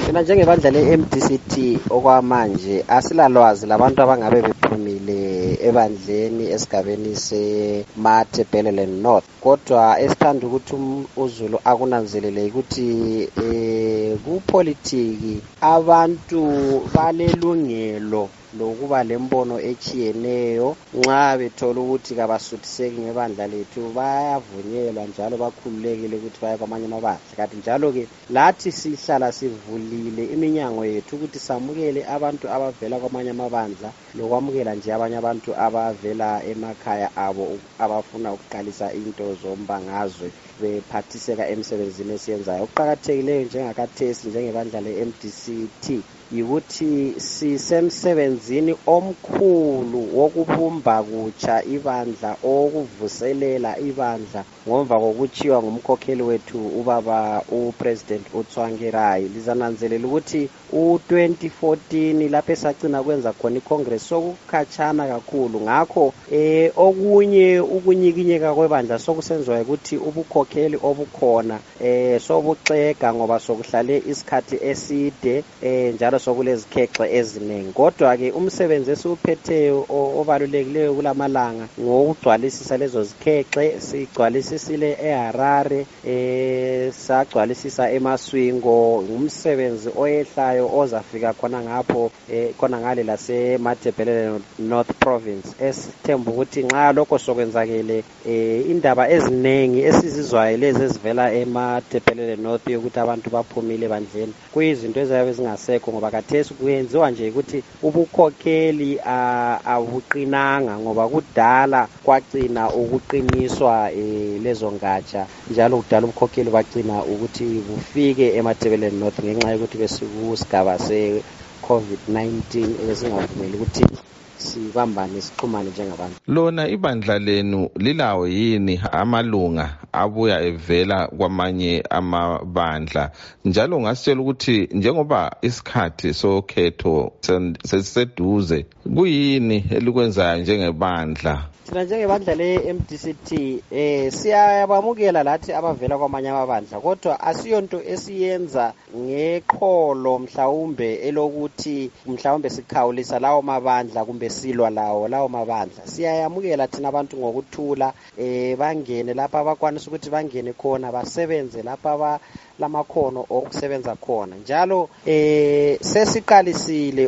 Mina njengebandla le-MDCT okwamanje asilalwazi labantu abangabe bephumile ebandleni esigabeni seMatabeleland North, kodwa esithanda ukuthi uZulu akunanzelele ukuthi kupolitiki abantu balelungelo lokuba lembono echiyeneyo. Nxa bethola ukuthi kabasuthiseki ngebandla lethu bayavunyelwa njalo bakhululekile ukuthi baye kwamanye amabandla. Kanti njalo ke lathi sihlala sivulile iminyango yethu ukuthi samukele abantu abavela kwamanye amabandla lokwamukela nje abanye abantu abavela emakhaya abo abafuna ukuqalisa into zombangazwe bephathiseka emsebenzini esiyenzayo. Okuqakathekileyo njengakathesi njengebandla le-MDCT yikuthi sisemsebenzini omkhulu wokubumba kutsha ibandla, okuvuselela ibandla ngomva kokuchiwa ngumkhokheli wethu ubaba uPresident uTsvangirai. Lizananzelela ukuthi u2014 lapho esagcina kwenza khona iCongress sokukhatshana kakhulu, ngakho okunye ukunyikinyeka kwebandla sokusenziwa ukuthi ubukhokheli obukhona sobuxega ngoba sokuhlale isikhathi eside njalo sokulezikhexe eziningi. Kodwa ke umsebenzi esiwuphetheyo obalulekileyo kulamalanga ngokugcwalisisa lezo zikhexe. Sigcwalisisile eHarare, sagcwalisisa eMaswingo, umsebenzi oyehlayo ozafika khona ngapho khona ngale laseMatabeleland North Province. Esithemba ukuthi nxa lokho sokwenzakele indaba eziningi esizizwayo lezi ezivela eMatabeleland North yokuthi abantu baphumile bandleni kuyizinto ezabe zingasekho, ngoba kathesi kuyenziwa nje ukuthi ubukhokheli abuqinanga ngoba kudala kwagcina ukuqiniswa lezo ngatsha, njalo kudala ubukhokheli bagcina ukuthi bufike eMatabeleland North ngenxa yokuthi besikusigaba se-COVID-19 ebesingavumeli ukuthi sibambane sixhumane njengabantu. Lona ibandla lenu lilawo yini amalunga abuya evela kwamanye amabandla? Njalo ngasitshela ukuthi njengoba isikhathi sokhetho sesiseduze, kuyini elikwenzayo njengebandla? Thina njengebandla le-MDCT siyabamukela lathi abavela kwamanye amabandla, kodwa asiyonto esiyenza ngeqholo mhlawumbe elokuthi mhlawumbe sikhawulisa lawo mabandla kumbe silwa lawo mabandla. Siyayamukela thina abantu ngokuthula, bangene lapha abakwanisa ukuthi bangene khona, basebenze lapha lamakhono okusebenza khona. Njalo sesiqalisile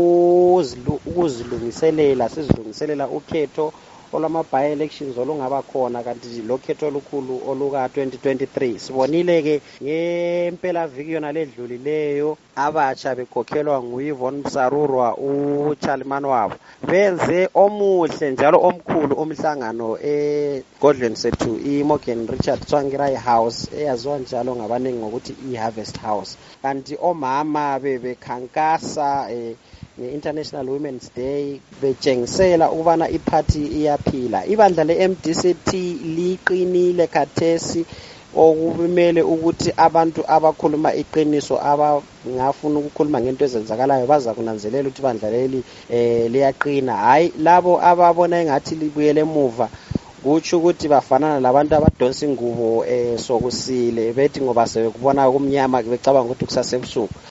sizilungiselela ukhetho olwama-by-elections olungaba khona, kanti lokhetho olukhulu oluka-2023 sibonile ke ngempelaviki yona ledlulileyo abatsha bekhokhelwa nguYvonne Msarurwa uCharlemagne wabo benze omuhle njalo omkhulu umhlangano egodlweni sethu iMorgan Richard Tsvangirai House eyaziwa njalo ngabaningi ngokuthi iHarvest House. Kanti omama bekhankasa nge-International Women's Day betshengisela ukubana iphathi iyaphila. Ibandla le-MDCT liqinile khathesi, okumele ukuthi abantu abakhuluma iqiniso abangafuna ukukhuluma ngento ezenzakalayo baza kunanzelela ukuthi ibandla leli liyaqina, hayi labo ababona engathi libuyele emuva kutsho ukuthi bafanana labantu abadonsa ingubo sokusile bethi ngoba sebekubona kumnyama becabanga ukuthi kusasebusuku.